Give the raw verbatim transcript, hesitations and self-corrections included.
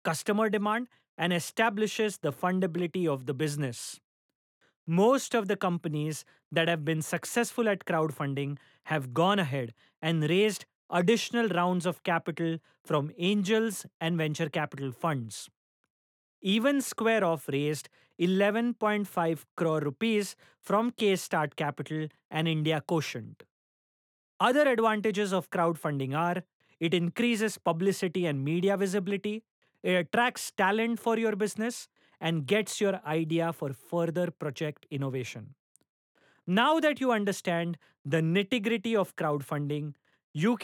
customer demand and establishes the fundability of the business. Most of the companies that have been successful at crowdfunding have gone ahead and raised additional rounds of capital from angels and venture capital funds. Even Square Off raised eleven point five crore rupees from K Start Capital and India Quotient. Other advantages of crowdfunding are it increases publicity and media visibility, it attracts talent for your business, and gets your idea for further project innovation. Now that you understand the nitty gritty of crowdfunding, you